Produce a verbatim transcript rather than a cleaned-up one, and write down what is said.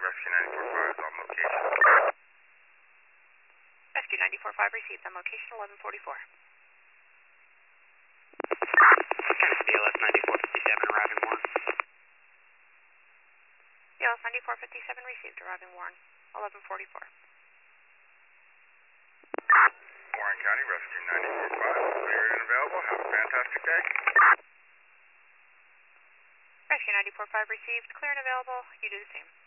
Rescue nine four five is on location. Rescue nine four five received on location eleven forty-four. B L S ninety-four fifty-seven arriving Warren. B L S ninety-four fifty-seven received arriving Warren eleven forty-four. Warren County Rescue nine four five, clear and available. Have a fantastic day. Rescue nine four five received, clear and available. You do the same.